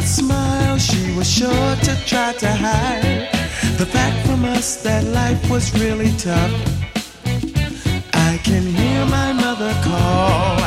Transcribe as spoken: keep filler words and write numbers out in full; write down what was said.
smile she was sure to try to hide the fact from us that life was really tough. I can hear my mother call.